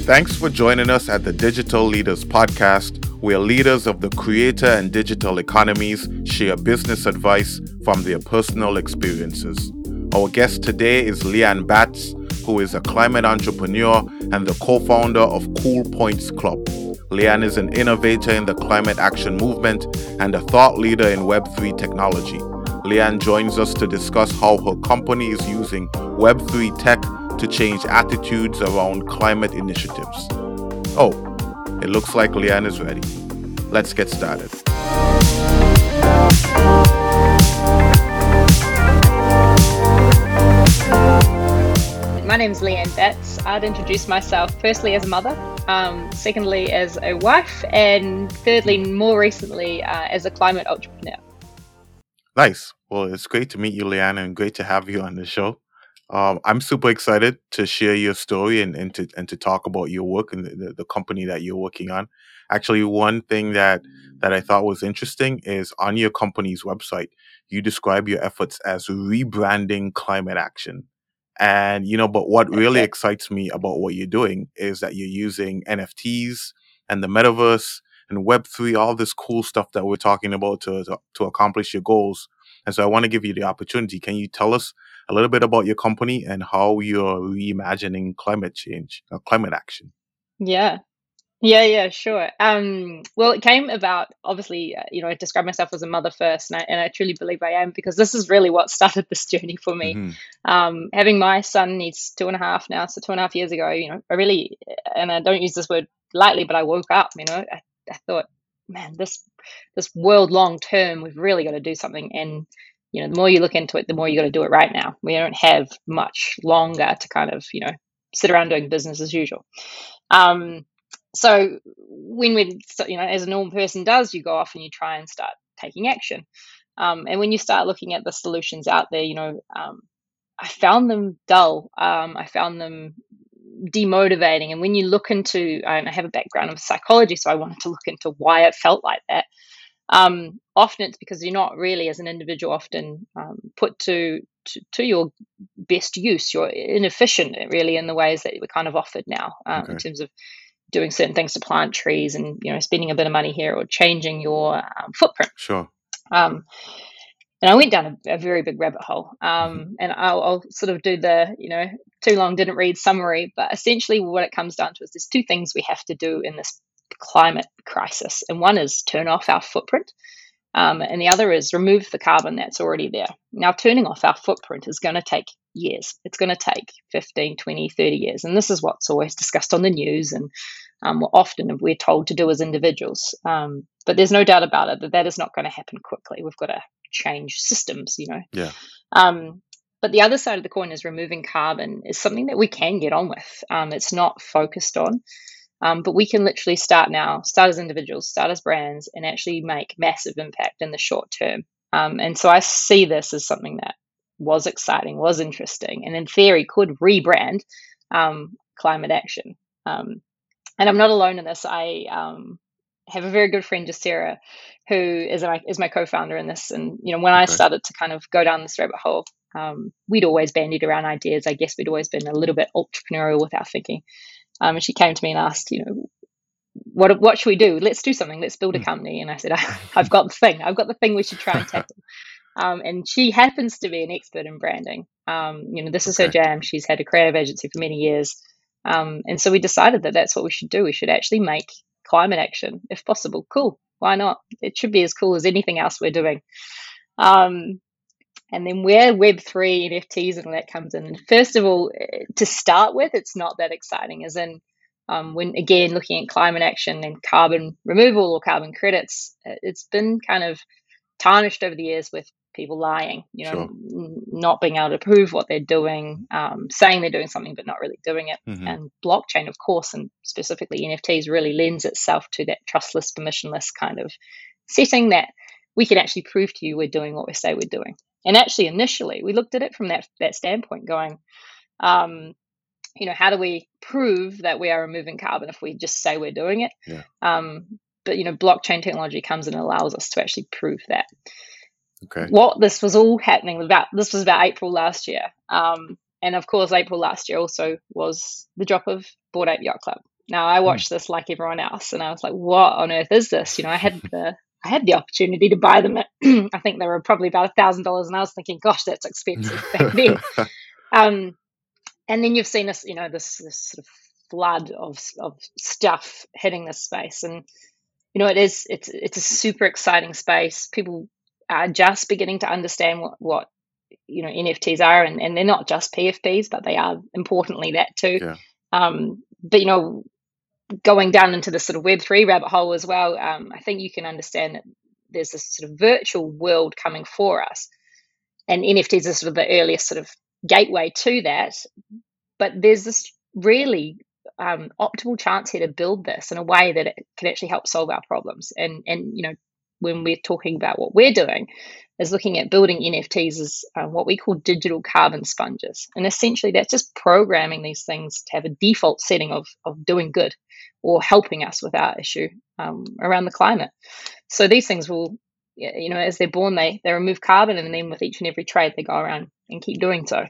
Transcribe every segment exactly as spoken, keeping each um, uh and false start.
Thanks for joining us at the Digital Leaders Podcast, where leaders of the creator and digital economies share business advice from their personal experiences. Our guest today is Leanne Batts, who is a climate entrepreneur and the co-founder of Cool Points Club. Leanne is an innovator in the climate action movement and a thought leader in Web three technology. Leanne joins us to discuss how her company is using Web three tech to change attitudes around climate initiatives. Oh, it looks like Leanne is ready. Let's get started. My name is Leanne Batts. I'd introduce myself firstly as a mother, um, secondly as a wife, and thirdly, more recently, uh, as a climate entrepreneur. Nice. Well, it's great to meet you, Leanne, and great to have you on the show. Um, I'm super excited to share your story and, and to and to talk about your work and the, the, the company that you're working on. Actually, one thing that that I thought was interesting is on your company's website, you describe your efforts as rebranding climate action. And, you know, but what really Okay. excites me about what you're doing is that you're using N F Ts and the metaverse and Web three, all this cool stuff that we're talking about to, to, to accomplish your goals. And so I want to give you the opportunity. Can you tell us a little bit about your company and how you're reimagining climate change, uh, climate action? Yeah. Yeah, yeah, sure. Um, well, it came about, obviously, uh, you know, I describe myself as a mother first, and I, and I truly believe I am, because this is really what started this journey for me. Mm-hmm. Um, having my son, he's two and a half now, so two and a half years ago, you know, I really, and I don't use this word lightly, but I woke up, you know, I, I thought, man, this this world long term, we've really got to do something. And, you know, the more you look into it, the more you got to do it right now. We don't have much longer to kind of, you know, sit around doing business as usual. Um, so when we, so, you know, as a normal person does, you go off and you try and start taking action. Um, and when you start looking at the solutions out there, you know, um, I found them dull. Um, I found them demotivating. And when you look into, and I have a background of psychology, so I wanted to look into why it felt like that. Um, often it's because you're not really, as an individual, often um, put to, to to your best use. You're inefficient, really, in the ways that we're kind of offered now, um, in Okay. terms of doing certain things to plant trees and, you know, spending a bit of money here or changing your um, footprint. Sure. Um, and I went down a, a very big rabbit hole. Mm-hmm. Um, and I'll, I'll sort of do the, you know, too long didn't read summary. But essentially, what it comes down to is there's two things we have to do in this climate crisis, and one is turn off our footprint. Um, and the other is remove the carbon that's already there. Now, turning off our footprint is going to take years. It's going to take fifteen, twenty, thirty years. And this is what's always discussed on the news and um, what often we're told to do as individuals. Um, but there's no doubt about it that that is not going to happen quickly. We've got to change systems, you know. Yeah. Um, but the other side of the coin is removing carbon is something that we can get on with. Um, it's not focused on. Um, but we can literally start now, start as individuals, start as brands, and actually make massive impact in the short term. Um, and so I see this as something that was exciting, was interesting, and in theory could rebrand um, climate action. Um, and I'm not alone in this. I um, have a very good friend, Jassera, who is my, is my co-founder in this. And, you know, when I Okay. started to kind of go down this rabbit hole, um, we'd always bandied around ideas. I guess we'd always been a little bit entrepreneurial with our thinking. Um, and she came to me and asked, you know, what what should we do? Let's do something. Let's build a Mm. company. And I said, I, I've got the thing. I've got the thing we should try and tackle. Um, and she happens to be an expert in branding. Um, you know, this is her Okay. jam. She's had a creative agency for many years. Um, and so we decided that that's what we should do. We should actually make climate action, if possible. Cool. Why not? It should be as cool as anything else we're doing. Um, And then where Web three, N F Ts and all that comes in. First of all, to start with, it's not that exciting, as in um, when, again, looking at climate action and carbon removal or carbon credits, it's been kind of tarnished over the years with people lying, you know, Sure. n- not being able to prove what they're doing, um, saying they're doing something but not really doing it. Mm-hmm. And blockchain, of course, and specifically N F Ts, really lends itself to that trustless, permissionless kind of setting that we can actually prove to you we're doing what we say we're doing. And actually, initially, we looked at it from that that standpoint, going, um, you know, how do we prove that we are removing carbon if we just say we're doing it? Yeah. Um, but, you know, blockchain technology comes and allows us to actually prove that. Okay. What this was all happening about, this was about April last year. Um, and of course, April last year also was the drop of Bored Ape Yacht Club. Now I Hmm. watched this like everyone else, and I was like, what on earth is this? You know, I had the I had the opportunity to buy them at I think they were probably about a thousand dollars, and I was thinking, gosh, that's expensive back then. Um, and then you've seen this, you know, this, this sort of flood of of stuff hitting this space, and you know, it is it's it's a super exciting space. People are just beginning to understand what what you know N F Ts are, and, and they're not just P F Ps, but they are importantly that too. Yeah. Um, but you know, going down into the sort of Web three rabbit hole as well, um, I think you can understand that there's this sort of virtual world coming for us, and N F Ts are sort of the earliest sort of gateway to that. But there's this really um, optimal chance here to build this in a way that it can actually help solve our problems. And and you know, when we're talking about what we're doing, is looking at building N F Ts as uh, what we call digital carbon sponges, and essentially that's just programming these things to have a default setting of of doing good or helping us with our issue um, around the climate. So these things will, you know, as they're born, they they remove carbon, and then with each and every trade, they go around and keep doing so.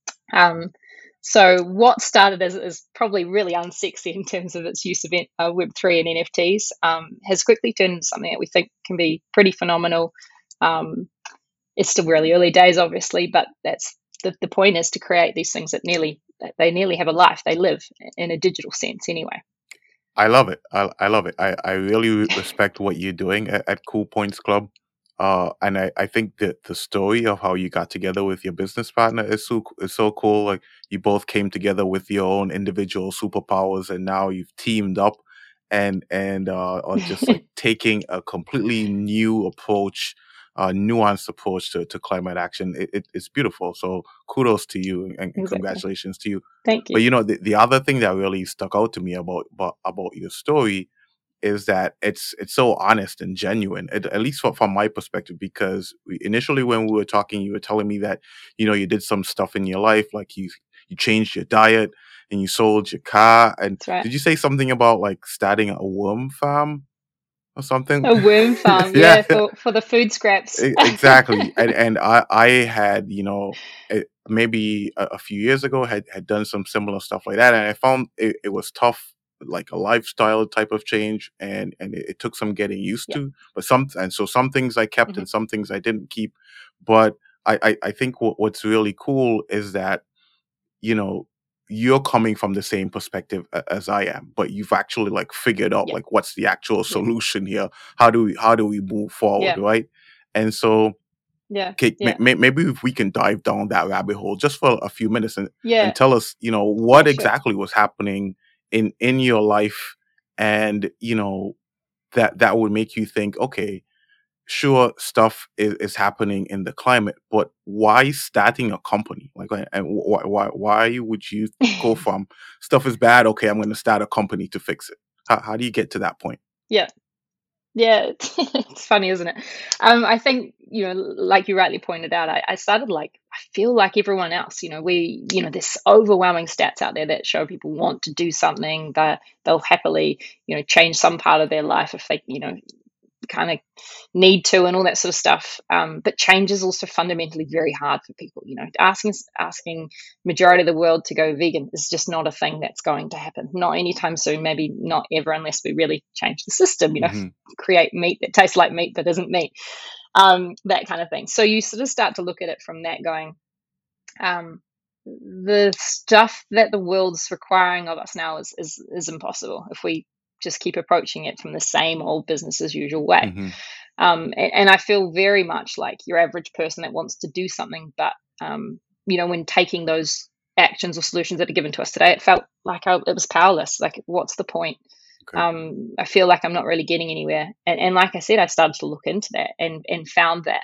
Um, so what started as, as probably really unsexy in terms of its use of uh, Web three and N F Ts um, has quickly turned into something that we think can be pretty phenomenal. Um, it's still really early days, obviously, but that's the, the point is to create these things that nearly they nearly have a life. They live in a digital sense anyway. I love it. I, I love it. I, I really respect what you're doing at, at Cool Points Club. Uh, and I, I think that the story of how you got together with your business partner is so is so cool. Like you both came together with your own individual superpowers, and now you've teamed up, and and uh, are just like taking a completely new approach, uh, nuanced approach to, to climate action. It, it, it's beautiful. So kudos to you, and, and Exactly. congratulations to you. Thank you. But you know, the, the other thing that really stuck out to me about about, about your story is that it's it's so honest and genuine, at, at least from, from my perspective. Because we, initially, when we were talking, you were telling me that you know you did some stuff in your life, like you you changed your diet and you sold your car. And That's right. did you say something about like starting a worm farm or something? A worm farm, Yeah, yeah, for for the food scraps. e- exactly. And and I I had you know eh, maybe a, a few years ago had had done some similar stuff like that, and I found it, it was tough, like a lifestyle type of change, and and it, it took some getting used Yeah. to. But some and so some things I kept Hmm. and some things I didn't keep. But I I, I think what, what's really cool is that you know you're coming from the same perspective a- as I am, but you've actually like figured out Yeah. like what's the actual Yeah. solution here. How do we how do we move forward, Yeah. right? And so Yeah. okay, may, Yeah. may, maybe if we can dive down that rabbit hole just for a few minutes, and, Yeah. and tell us, you know, Yeah. what Sure. exactly was happening in in your life, and you know that that would make you think, okay, sure, stuff is, is happening in the climate, but why starting a company? Like, uh, and why why why would you go from stuff is bad? Okay, I'm going to start a company to fix it. How how do you get to that point? Yeah. Yeah. It's funny, isn't it? Um, I think, you know, like you rightly pointed out, I, I started like, I feel like everyone else, you know, we, you know, there's overwhelming stats out there that show people want to do something that they'll happily, you know, change some part of their life if they, you know, kind of need to and all that sort of stuff. Um, but change is also fundamentally very hard for people. You know, asking asking majority of the world to go vegan is just not a thing that's going to happen. Not anytime soon. Maybe not ever, unless we really change the system. You know, Hmm. create meat that tastes like meat but isn't meat. Um, that kind of thing. So you sort of start to look at it from that, going, um, the stuff that the world's requiring of us now is is is impossible if we just keep approaching it from the same old business as usual way. Hmm. Um, and, and I feel very much like your average person that wants to do something, but um, you know, when taking those actions or solutions that are given to us today, it felt like I, it was powerless. Like, what's the point? Okay. Um, I feel like I'm not really getting anywhere. And, and like I said, I started to look into that and and found that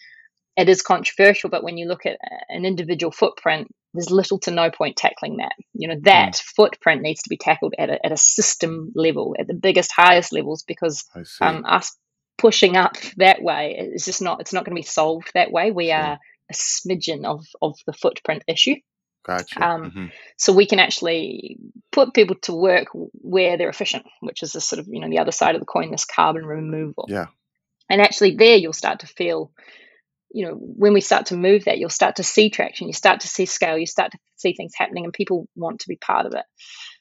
it is controversial. But when you look at an individual footprint, there's little to no point tackling that. You know, Mm, that footprint needs to be tackled at a, at a system level, at the biggest, highest levels, because I see. um, us pushing up that way is just not, it's not going to be solved that way. We Sure. are a smidgen of, of the footprint issue. Gotcha. Um, Hmm. so we can actually put people to work where they're efficient, which is the sort of, you know, the other side of the coin, this carbon removal. Yeah. And actually there you'll start to feel, you know, when we start to move that, you'll start to see traction, you start to see scale, you start to see things happening, and people want to be part of it.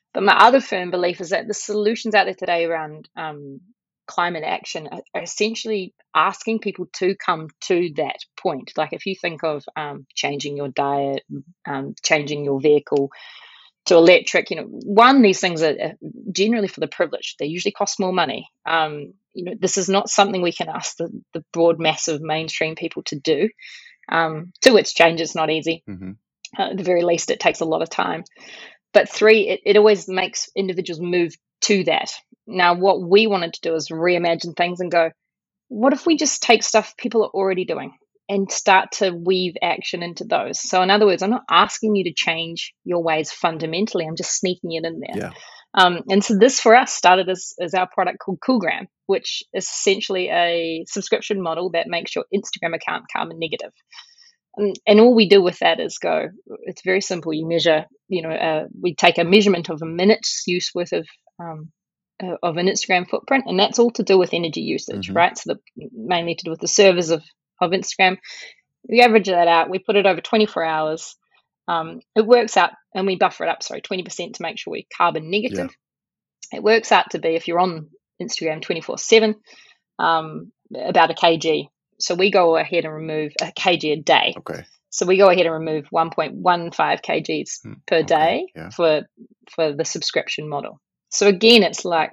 But my other firm belief is that the solutions out there today around um, climate action are, are essentially asking people to come to that point. Like if you think of um, changing your diet, um, changing your vehicle to electric, you know, one, these things are generally for the privileged. They usually cost more money. Um, you know, this is not something we can ask the, the broad mass of mainstream people to do. Um, two, it's change. It's not easy. Mm-hmm. Uh, at the very least, it takes a lot of time. But three, it, it always makes individuals move to that. Now, what we wanted to do is reimagine things and go, what if we just take stuff people are already doing and start to weave action into those? So in other words, I'm not asking you to change your ways fundamentally. I'm just sneaking it in there. Yeah. Um, and so this for us started as, as our product called Coolgram, which is essentially a subscription model that makes your Instagram account carbon negative. And, and all we do with that is go, it's very simple. You measure, you know, uh, we take a measurement of a minute's use worth of um, uh, of an Instagram footprint, and that's all to do with energy usage, Mm-hmm. right? So the, mainly to do with the servers of, of Instagram. We average that out. We put it over twenty-four hours. Um, it works out, and we buffer it up, sorry, twenty percent to make sure we're carbon negative. Yeah. It works out to be, if you're on Instagram twenty-four seven, um, about a kg. So we go ahead and remove a kg a day. Okay. So we go ahead and remove one point one five kgs Mm, per okay. day Yeah. for for the subscription model. So again, it's like,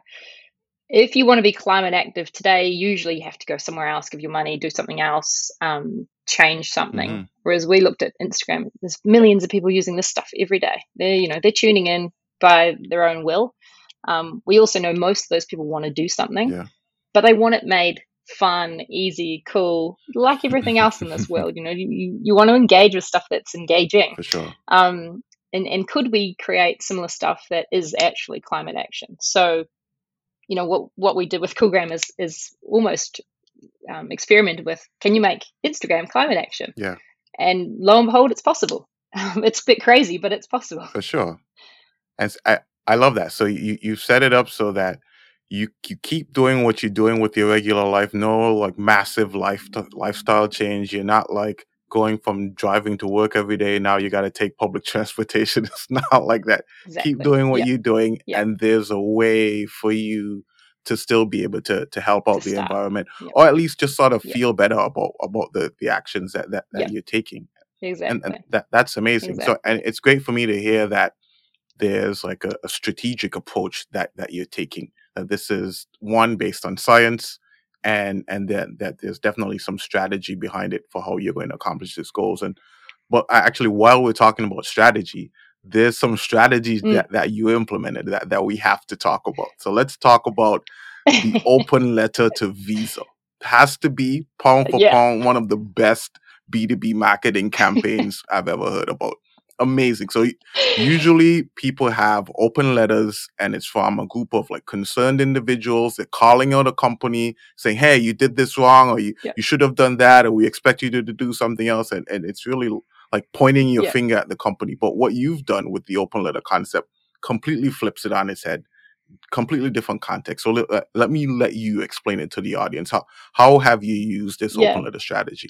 if you want to be climate active today, usually you have to go somewhere else, give your money, do something else, um, change something. Mm-hmm. Whereas we looked at Instagram, there's millions of people using this stuff every day. They're, you know, they're tuning in by their own will. Um, we also know most of those people want to do something, Yeah. but they want it made fun, easy, cool, like everything else in this world. You know, you, you want to engage with stuff that's engaging. For sure. Um, and, and could we create similar stuff that is actually climate action? So, you know, what, what we did with Coolgram is, is almost um, experimented with, can you make Instagram climate action? Yeah. And lo and behold, it's possible. Um, it's a bit crazy, but it's possible. For sure. And I, I love that. So you, you set it up so that you, you keep doing what you're doing with your regular life. No like massive life lifestyle change. You're not like going from driving to work every day. Now you got to take public transportation. It's not like that. Exactly. Keep doing what yep. you're doing. Yep. And there's a way for you to still be able to to help out To the start. environment, Yep. or at least just sort of Yep. feel better about about the, the actions that, that, that Yep. you're taking. Exactly. And, and that that's amazing. Exactly. So, and it's great for me to hear that there's like a, a strategic approach that that you're taking. That this is one based on science, and and then that there's definitely some strategy behind it for how you're going to accomplish these goals. And but actually, while we're talking about strategy, there's some strategies Mm. that, that you implemented that, that we have to talk about. So let's talk about the open letter to Visa. It has to be pound for Yeah. pound one of the best B two B marketing campaigns I've ever heard about. Amazing. So usually people have open letters, and it's from a group of like concerned individuals. They're calling out a company saying, hey, you did this wrong, or you, Yeah. you should have done that, or we expect you to, to do something else. And, and it's really like pointing your Yeah. finger at the company. But what you've done with the open letter concept completely flips it on its head. Completely different context. So let, uh, let me let you explain it to the audience. How how have you used this Yeah. open letter strategy?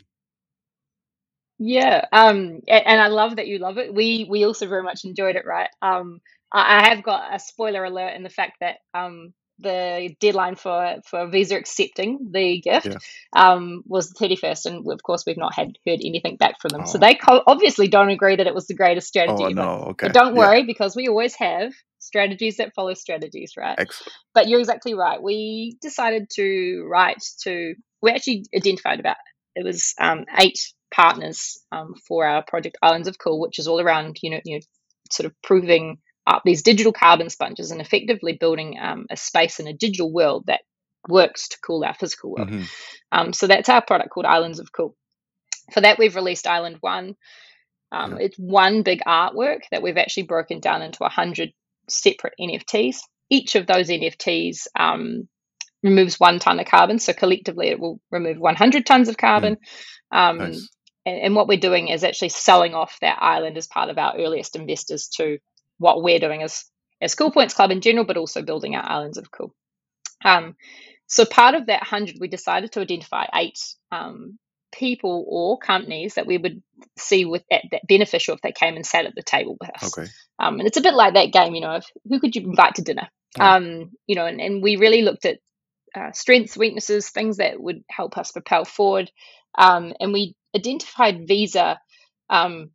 Yeah, um, a- and I love that you love it. We we also very much enjoyed it, right? Um, I, I have got a spoiler alert in the fact that um, the deadline for for Visa accepting the gift Yeah. um, was the thirty-first, and of course we've not had heard anything back from them. So Oh. they co- obviously don't agree that it was the greatest strategy Oh ever. no. Okay. But don't Yeah. worry, because we always have strategies that follow strategies, right? Excellent. But you're exactly right. We decided to write to. We actually identified about it was um, eight partners um, for our project Islands of Cool, which is all around you know you know sort of proving up these digital carbon sponges and effectively building um, a space in a digital world that works to cool our physical world. Mhm. Um, so that's our product called Islands of Cool. For that, we've released Island One. Um, Yeah. It's one big artwork that we've actually broken down into a hundred separate N F Ts. Each of those N F Ts um, removes one ton of carbon. So collectively, it will remove one hundred tons of carbon. Um, Nice. and, and what we're doing is actually selling off that island as part of our earliest investors to what we're doing as as Cool Points Club in general, but also building our Islands of Cool. Um, so part of that one hundred, we decided to identify eight um, people or companies that we would see with that, that beneficial if they came and sat at the table with us. Okay. Um, and it's a bit like that game, you know, of who could you invite to dinner? Yeah. Um, you know, and, and we really looked at uh, strengths, weaknesses, things that would help us propel forward. Um, and we identified Visa. Um,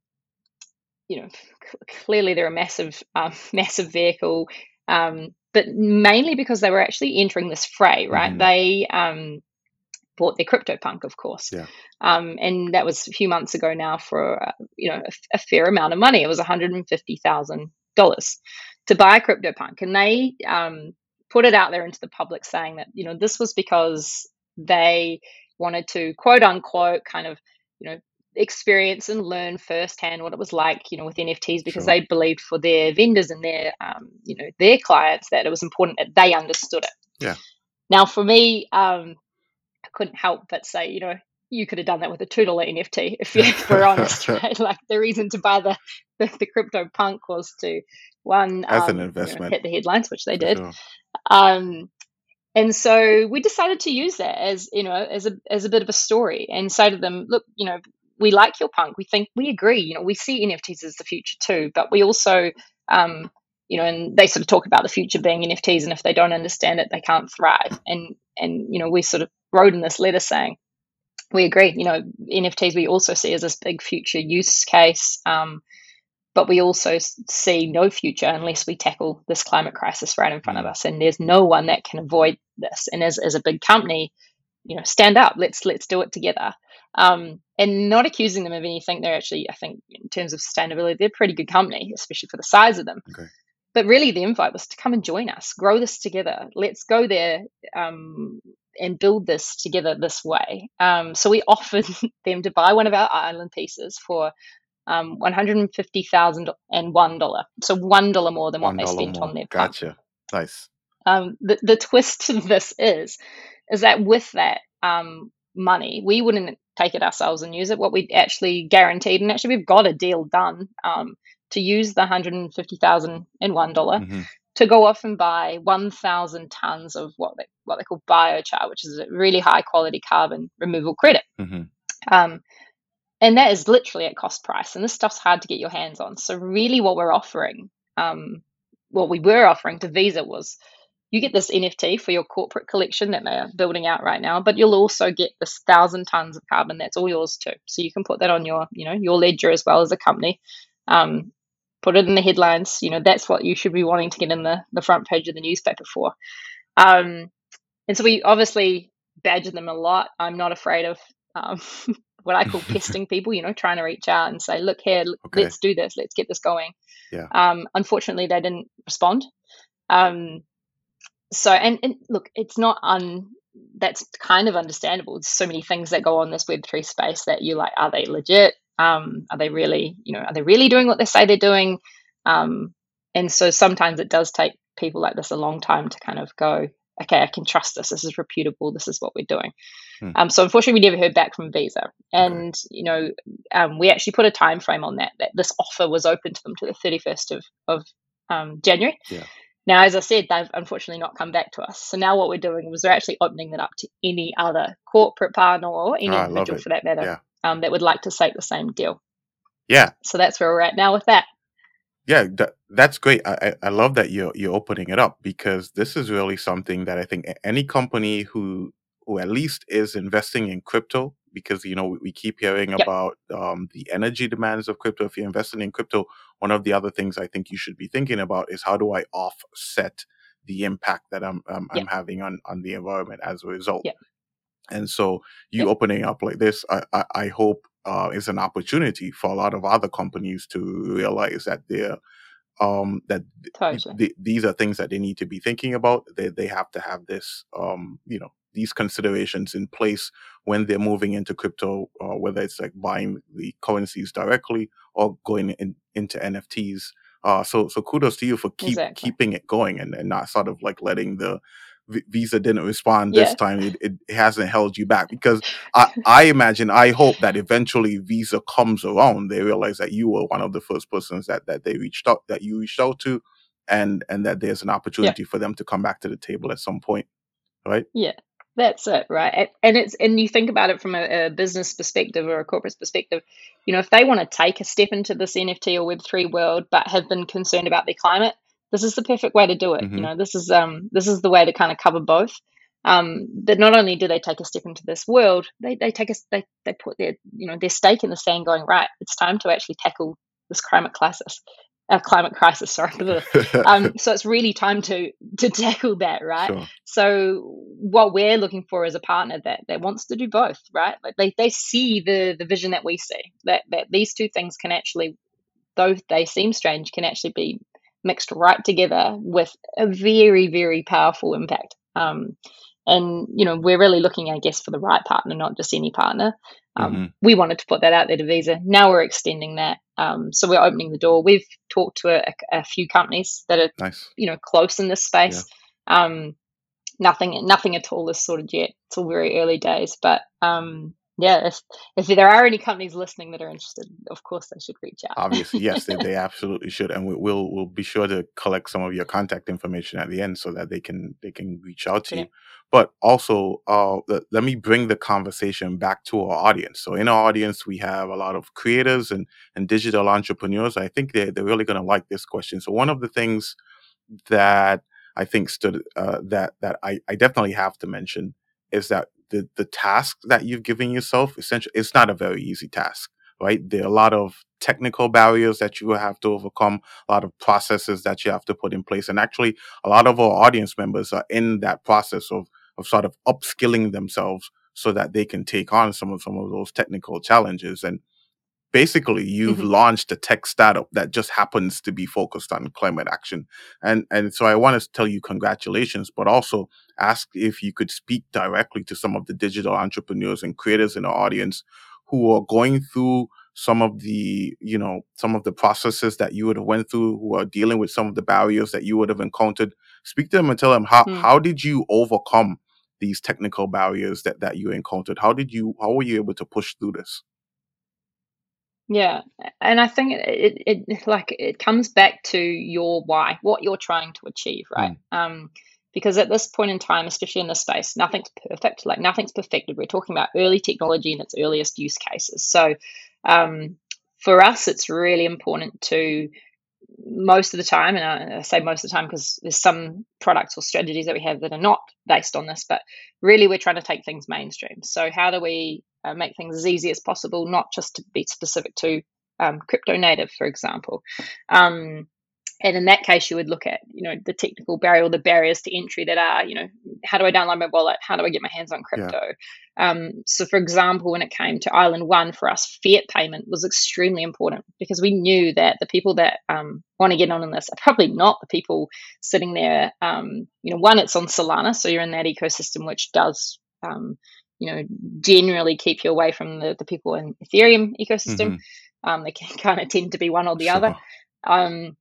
you know, c- clearly they're a massive, um, massive vehicle, um, but mainly because they were actually entering this fray, right? Mhm. They um, bought their CryptoPunk, of course, Yeah. um, and that was a few months ago now for uh, you know a, a fair amount of money. It was one hundred and fifty thousand dollars to buy CryptoPunk, and they um, put it out there into the public saying that you know this was because they wanted to quote unquote kind of you know experience and learn firsthand what it was like you know with N F Ts because Sure. they believed for their vendors and their um, you know their clients that it was important that they understood it. Yeah. Now for me, um, I couldn't help but say, you know, you could have done that with a two dollar N F T if, you, if we're honest, right? Like the reason to buy the the, the crypto punk was to one, As an um, you know, investment, hit the headlines, which they for did, sure. um, and so we decided to use that as you know as a as a bit of a story and say to them, look, you know, we like your punk, we think we agree, you know, we see N F Ts as the future too, but we also um, you know, and they sort of talk about the future being N F Ts, and if they don't understand it, they can't thrive. And and you know, we sort of wrote in this letter saying we agree. You know, N F Ts we also see as this big future use case, um, but we also see no future unless we tackle this climate crisis right in front mm. of us. And there's no one that can avoid this. And as as a big company, you know, stand up. Let's let's do it together. Um, and not accusing them of anything. They're actually, I think, in terms of sustainability, they're a pretty good company, especially for the size of them. Okay. But really, the invite was to come and join us, grow this together. Let's go there um, and build this together this way. Um, so we offered them to buy one of our island pieces for um, one hundred fifty thousand and one dollar. So one dollar more than what they spent more. on their pump. Gotcha. Nice. Um, the the twist to this is, is that with that um, money, we wouldn't take it ourselves and use it. What we actually guaranteed, and actually we've got a deal done. Um, to use the one hundred fifty thousand and one dollar mm-hmm. to go off and buy one thousand tons of what they what they call biochar, which is a really high quality carbon removal credit. Mm-hmm. Um, and that is literally at cost price. And this stuff's hard to get your hands on. So really what we're offering, um, what we were offering to Visa was you get this N F T for your corporate collection that they're building out right now, but you'll also get this thousand tons of carbon. That's all yours too. So you can put that on your, you know, your ledger as well as a company. Um, put it in the headlines. You know, that's what you should be wanting to get in the, the front page of the newspaper for. Um, and so we obviously badger them a lot. I'm not afraid of um, what I call pesting people, you know, trying to reach out and say, look here, okay. let's do this. Let's get this going. Yeah. Um, unfortunately, they didn't respond. Um, so, and, and look, it's not un, that's kind of understandable. There's so many things that go on this Web three space that you're like, are they legit? Um, are they really, you know, are they really doing what they say they're doing? Um, and so sometimes it does take people like this a long time to kind of go, okay, I can trust this. This is reputable. This is what we're doing. Hmm. Um, so unfortunately, we never heard back from Visa. And, okay. you know, um, we actually put a time frame on that, that this offer was open to them to the thirty-first of, of um, January. Yeah. Now, as I said, they've unfortunately not come back to us. So now what we're doing is we're actually opening that up to any other corporate partner or any oh, individual for that matter. Yeah. Um, that would like to take the same deal. Yeah. So that's where we're at now with that. Yeah, that, that's great. I, I love that you're you're opening it up because this is really something that I think any company who who at least is investing in crypto, because you know we, we keep hearing yep. about um, the energy demands of crypto. If you're investing in crypto, one of the other things I think you should be thinking about is how do I offset the impact that I'm um, yep. I'm having on on the environment as a result. Yep. And so you yep. opening up like this, I, I, I hope uh, is an opportunity for a lot of other companies to realize that they're um, that totally. th- th- these are things that they need to be thinking about. They they have to have this, um, you know, these considerations in place when they're moving into crypto, uh, whether it's like buying the currencies directly or going in, into N F Ts. Uh, so so kudos to you for keep exactly. keeping it going and, and not sort of like letting the v- Visa didn't respond yeah. this time. It, it hasn't held you back because I, I imagine, I hope that eventually Visa comes around. They realize that you were one of the first persons that, that they reached out, that you reached out to, and and that there's an opportunity yeah. for them to come back to the table at some point, right? Yeah. That's it, right? And, and it's and you think about it from a, a business perspective or a corporate perspective. You know, if they want to take a step into this N F T or Web three world, but have been concerned about their climate, this is the perfect way to do it. You Mm-hmm. know, this is um this is the way to kind of cover both. Um, that not only do they take a step into this world, they they take a they they put their you know their stake in the sand, going, right, it's time to actually tackle this climate crisis, uh, climate crisis. Sorry, um, so it's really time to to tackle that, right? Sure. So what we're looking for is a partner that that wants to do both, right? Like they they see the the vision that we see, that that these two things can actually, though they seem strange, can actually be mixed right together with a very, very powerful impact. Um, and you know, we're really looking, I guess, for the right partner, not just any partner. Um, Mm-hmm. we wanted to put that out there to Visa. Now we're extending that. Um, so we're opening the door. We've talked to a, a few companies that are, Nice. you know, close in this space. Yeah. Um, nothing, nothing at all is sorted yet. It's all very early days, but um, yeah, if if there are any companies listening that are interested, of course they should reach out. Obviously, yes, they, they absolutely should, and we, we'll we'll be sure to collect some of your contact information at the end so that they can they can reach out to you. Brilliant. But also, uh, let, let me bring the conversation back to our audience. So in our audience, we have a lot of creators and and digital entrepreneurs. I think they they're really going to like this question. So one of the things that I think stood uh, that that I, I definitely have to mention is that the the task that you've given yourself, essentially, it's not a very easy task, right? There are a lot of technical barriers that you will have to overcome, a lot of processes that you have to put in place, and actually, a lot of our audience members are in that process of of sort of upskilling themselves so that they can take on some of some of those technical challenges. And basically you've Mhm. launched a tech startup that just happens to be focused on climate action, and and so I want to tell you congratulations, but also ask if you could speak directly to some of the digital entrepreneurs and creators in our audience who are going through some of the you know some of the processes that you would have went through, who are dealing with some of the barriers that you would have encountered. Speak to them and tell them how Mm. how did you overcome these technical barriers that that you encountered? How did you how were you able to push through this? Yeah, and I think it, it, it like it comes back to your why, what you're trying to achieve, right? Hmm. Um, because at this point in time, especially in this space, nothing's perfect. Like nothing's perfected. We're talking about early technology in its earliest use cases. So, um, for us, it's really important to, most of the time, and I, I say most of the time because there's some products or strategies that we have that are not based on this, but really we're trying to take things mainstream. So how do we uh, make things as easy as possible, not just to be specific to um, crypto native, for example. Um, and in that case, you would look at, you know, the technical barrier or the barriers to entry that are, you know, how do I download my wallet? How do I get my hands on Yeah. crypto? Um, so, for example, when it came to Island One, for us, fiat payment was extremely important because we knew that the people that um, want to get on in this are probably not the people sitting there. Um, you know, one, it's on Solana, so you're in that ecosystem, which does, um, you know, generally keep you away from the, the people in Ethereum ecosystem. Mm-hmm. Um, they can kind of tend to be one or the other. Sure. Um,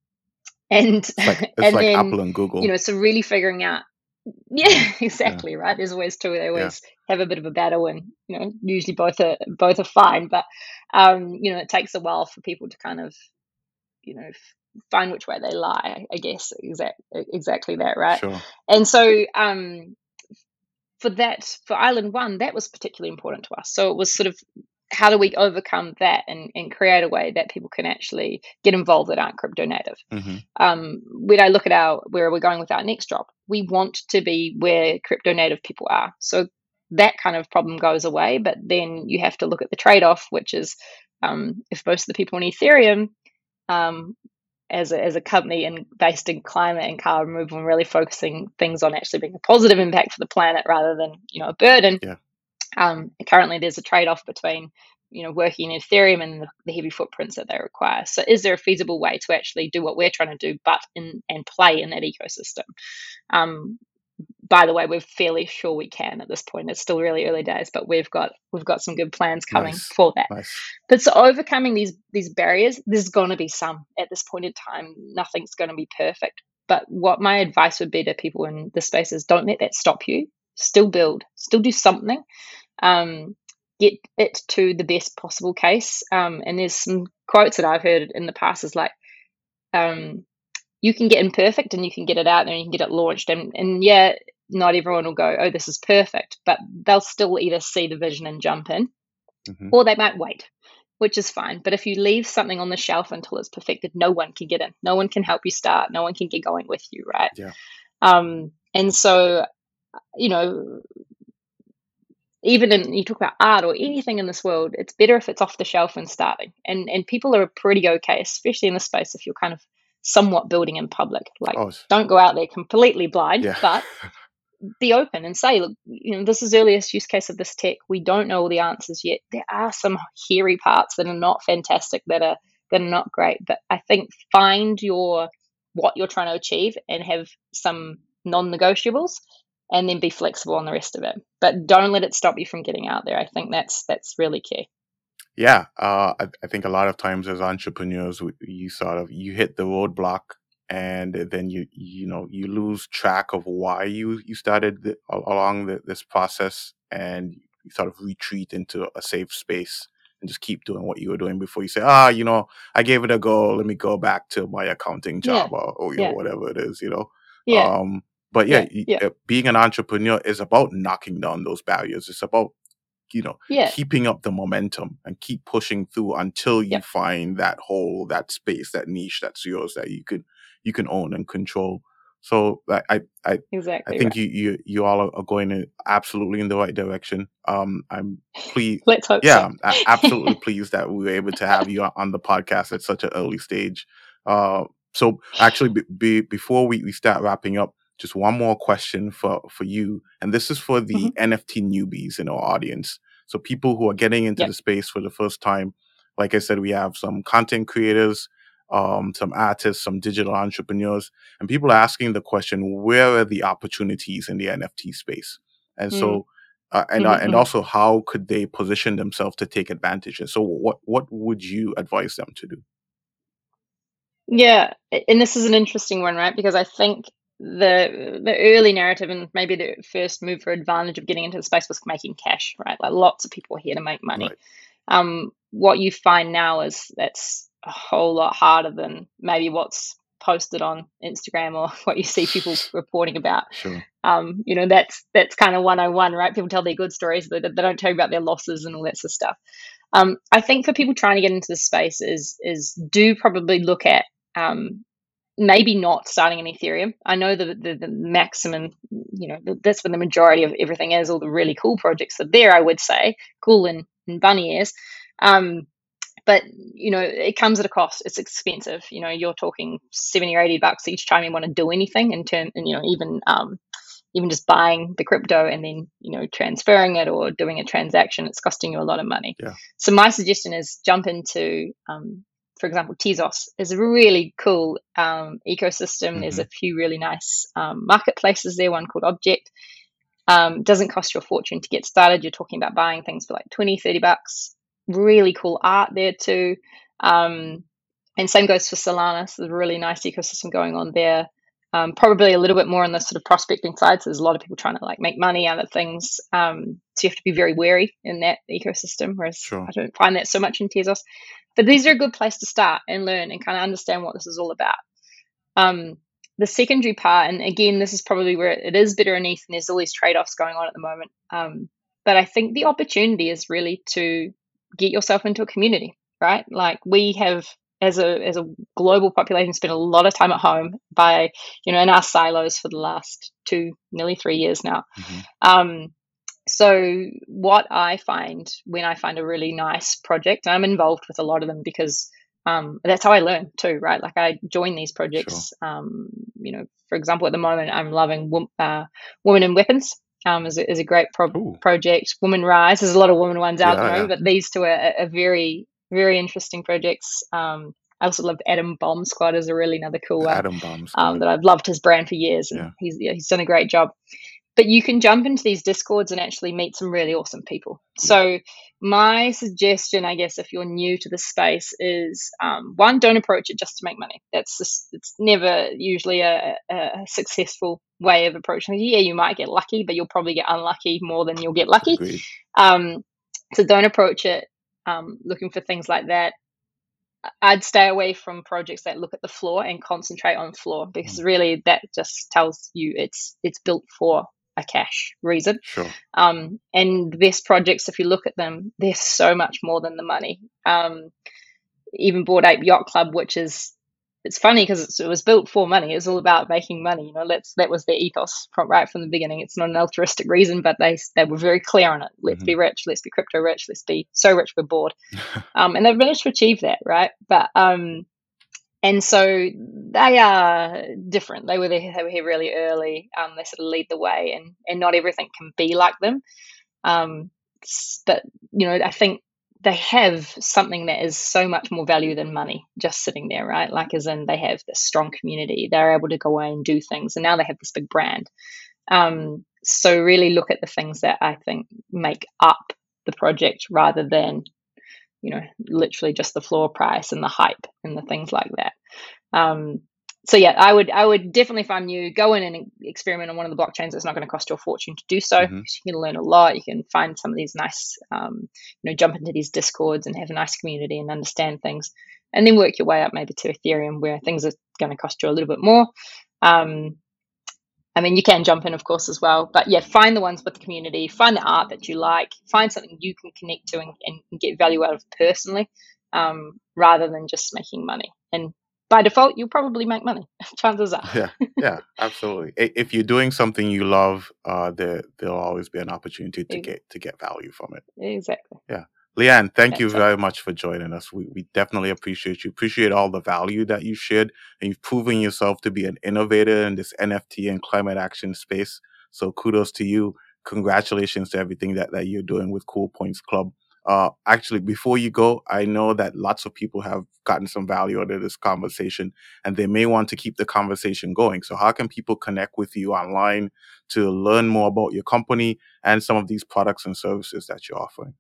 and It's like it's and like then Apple and Google. you know, so really figuring out, yeah, exactly, right. There's always two. They Yeah. always have a bit of a battle, and you know, usually both are both are fine. But um, you know, it takes a while for people to kind of, you know, f- find which way they lie. I guess exact exactly that, right? Sure. And so um, for that, for Island One, that was particularly important to us. So it was sort of, how do we overcome that and, and create a way that people can actually get involved that aren't crypto native? Mm-hmm. Um, when I look at our where we're going with our next drop, we want to be where crypto native people are. So that kind of problem goes away, but then you have to look at the trade-off, which is um, if most of the people in Ethereum, um, as a, as a company and based in climate and carbon removal and really focusing things on actually being a positive impact for the planet rather than, you know, a burden. Yeah. Um, currently, there's a trade-off between, you know, working in Ethereum and the, the heavy footprints that they require. So, is there a feasible way to actually do what we're trying to do, but in and play in that ecosystem? Um, by the way, we're fairly sure we can at this point. It's still really early days, but we've got we've got some good plans coming Nice. for that. Nice. But so overcoming these these barriers, there's going to be some at this point in time. Nothing's going to be perfect. But what my advice would be to people in the space is don't let that stop you. Still build, still do something. Um, get it to the best possible case. Um, and there's some quotes that I've heard in the past is like, um, you can get imperfect and you can get it out there and you can get it launched. And, and yeah, not everyone will go, oh, this is perfect, but they'll still either see the vision and jump in, mm-hmm. or they might wait, which is fine. But if you leave something on the shelf until it's perfected, no one can get in. No one can help you start. No one can get going with you, right? Yeah. Um, and so, you know, even in, you talk about art or anything in this world, it's better if it's off the shelf and starting. And and people are pretty okay, especially in the space if you're kind of somewhat building in public. Like, oh. Don't go out there completely blind, yeah. but be open and say, look, you know, this is the earliest use case of this tech. We don't know all the answers yet. There are some hairy parts that are not fantastic, that are that are not great. But I think find your what you're trying to achieve and have some non-negotiables, and then be flexible on the rest of it. But don't let it stop you from getting out there. I think that's that's really key. Yeah, uh, I, I think a lot of times as entrepreneurs, you sort of you hit the roadblock, and then you you know you lose track of why you you started the, along the, this process, and you sort of retreat into a safe space and just keep doing what you were doing before. You say, ah, you know, I gave it a go. Let me go back to my accounting job, yeah. or, or you yeah. know, whatever it is, you know. Yeah. Um, But yeah, yeah, yeah, being an entrepreneur is about knocking down those barriers. It's about, you know, yeah. keeping up the momentum and keep pushing through until you yeah. find that hole, that space, that niche that's yours, that you could you can own and control. So I I I, exactly I think right. you, you you all are going in absolutely in the right direction. Um, I'm pleased. Let's hope yeah, so. I'm absolutely pleased that we were able to have you on the podcast at such an early stage. Uh, so actually, be, be, before we, we start wrapping up, just one more question for, for you. And this is for the mm-hmm. N F T newbies in our audience. So people who are getting into yep. the space for the first time. Like I said, we have some content creators, um, some artists, some digital entrepreneurs, and people are asking the question, where are the opportunities in the N F T space? And mm. so, uh, and, mm-hmm. uh, and also how could they position themselves to take advantage? And so what, what would you advise them to do? Yeah. And this is an interesting one, right? Because I think the the early narrative and maybe the first move for advantage of getting into the space was making cash, right? Like lots of people are here to make money. Right. Um, what you find now is that's a whole lot harder than maybe what's posted on Instagram or what you see people reporting about. Sure. Um, you know, that's that's kind of one oh one, right? People tell their good stories, but they, they don't tell you about their losses and all that sort of stuff. Um, I think for people trying to get into the space is is do probably look at um, maybe not starting in Ethereum. I know the, the the maximum, you know, that's where the majority of everything is. All the really cool projects are there, I would say, cool in, in bunny ears. Um, but you know, it comes at a cost. It's expensive. You know, you're talking seventy or eighty bucks each time you want to do anything in term, and you know, even um, even just buying the crypto and then you know transferring it or doing a transaction, it's costing you a lot of money. Yeah. So my suggestion is jump into um, for example, Tezos is a really cool um, ecosystem. Mm-hmm. There's a few really nice um, marketplaces there, one called Object. Um, doesn't cost you a fortune to get started. You're talking about buying things for like twenty, thirty bucks. Really cool art there too. Um, and same goes for Solana. So there's a really nice ecosystem going on there. Um, probably a little bit more on the sort of prospecting side. So there's a lot of people trying to like make money out of things. Um, so you have to be very wary in that ecosystem, whereas sure. I don't find that so much in Tezos. But these are a good place to start and learn and kind of understand what this is all about. Um, the secondary part, and again, this is probably where it is better in E T H, and there's all these trade-offs going on at the moment. Um, but I think the opportunity is really to get yourself into a community, right? Like we have, as a as a global population, spent a lot of time at home by, you know, in our silos for the last two, nearly three years now. Mm-hmm. Um, so what I find when I find a really nice project, and I'm involved with a lot of them because um, that's how I learn too, right? Like I join these projects. Sure. Um, you know, for example, at the moment, I'm loving uh, Women in Weapons. Um, is a, is a great pro- project. Women Rise. There's a lot of women ones out yeah, there, yeah. but these two are, are very, very interesting projects. Um, I also loved Atom Bomb Squad is a really another cool one. Atom Bomb Squad. Um, that I've loved his brand for years, and yeah. he's yeah, he's done a great job. But you can jump into these Discords and actually meet some really awesome people. So my suggestion, I guess, if you're new to the space is, um, one, don't approach it just to make money. That's just, it's never usually a, a successful way of approaching it. Yeah, you might get lucky, but you'll probably get unlucky more than you'll get lucky. Um, so don't approach it um, looking for things like that. I'd stay away from projects that look at the floor and concentrate on floor, because really that just tells you it's it's built for a cash reason. Sure. Um, and the best projects, if you look at them, they're so much more than the money. Um, even Bored Ape Yacht Club, which is, it's funny because it was built for money. It was all about making money. You know, that's that was their ethos from right from the beginning. It's not an altruistic reason, but they they were very clear on it. Let's Mhm. be rich. Let's be crypto rich. Let's be so rich we're bored. Um, and they've managed to achieve that, right? But um, and so they are different. They were there, they were here really early. Um, they sort of lead the way, and and not everything can be like them. Um, s- but you know, I think they have something that is so much more value than money just sitting there, right? Like, as in, they have this strong community. They're able to go away and do things, and now they have this big brand. Um, so really look at the things that I think make up the project rather than, you know, literally just the floor price and the hype and the things like that. Um, so yeah, I would I would definitely, if I'm new, go in and experiment on one of the blockchains. It's not going to cost you a fortune to do so. Mhm. You can learn a lot. You can find some of these nice, um, you know, jump into these discords and have a nice community and understand things, and then work your way up maybe to Ethereum, where things are going to cost you a little bit more. Um, I mean, you can jump in, of course, as well. But yeah, find the ones with the community, find the art that you like, find something you can connect to and, and get value out of personally, um, rather than just making money. And by default, you'll probably make money. Chances are. Yeah, yeah, absolutely. I- If you're doing something you love, uh, there there'll always be an opportunity to Ex- get to get value from it. Exactly. Yeah. Leanne, thank you That's it. very much for joining us. We we definitely appreciate you. Appreciate all the value that you shared, and you've proven yourself to be an innovator in this N F T and climate action space. So kudos to you. Congratulations to everything that, that you're doing with Cool Points Club. Uh, actually, before you go, I know that lots of people have gotten some value out of this conversation, and they may want to keep the conversation going. So how can people connect with you online to learn more about your company and some of these products and services that you're offering?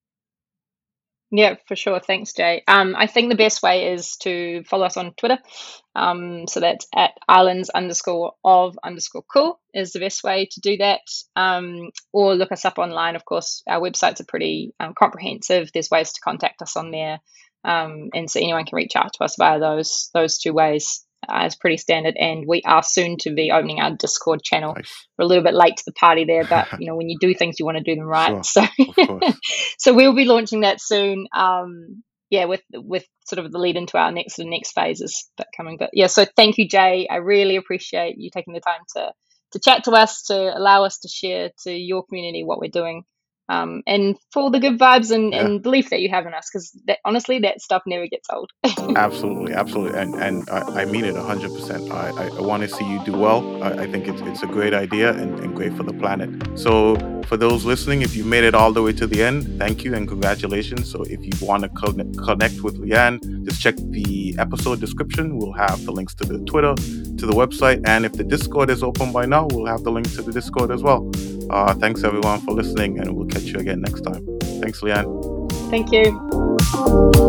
Yeah, for sure. Thanks, Jay. Um, I think the best way is to follow us on Twitter. Um, so that's at islands underscore of underscore cool is the best way to do that. Um, or look us up online. Of course, our websites are pretty um, comprehensive. There's ways to contact us on there. Um, and so anyone can reach out to us via those those two ways. Uh, it's pretty standard, and we are soon to be opening our Discord channel. Nice. We're a little bit late to the party there, but you know, when you do things, you want to do them right. Sure, So, of course. so we'll be launching that soon. Um, yeah, with with sort of the lead into our next the next phases that coming. But yeah, so thank you, Jay. I really appreciate you taking the time to to chat to us, to allow us to share to your community what we're doing. Um, and for all the good vibes and, Yeah. and belief that you have in us, because honestly, that stuff never gets old. Absolutely, absolutely, and and I, I mean it a hundred percent. I I, I want to see you do well. I, I think it's it's a great idea and, and great for the planet. So for those listening, if you made it all the way to the end, thank you and congratulations. So if you want to connect, connect with Leanne, just check the episode description. We'll have the links to the Twitter, to the website, and if the Discord is open by now, we'll have the link to the Discord as well. Uh, thanks everyone for listening, and we'll catch you again next time. Thanks, Leanne. Thank you.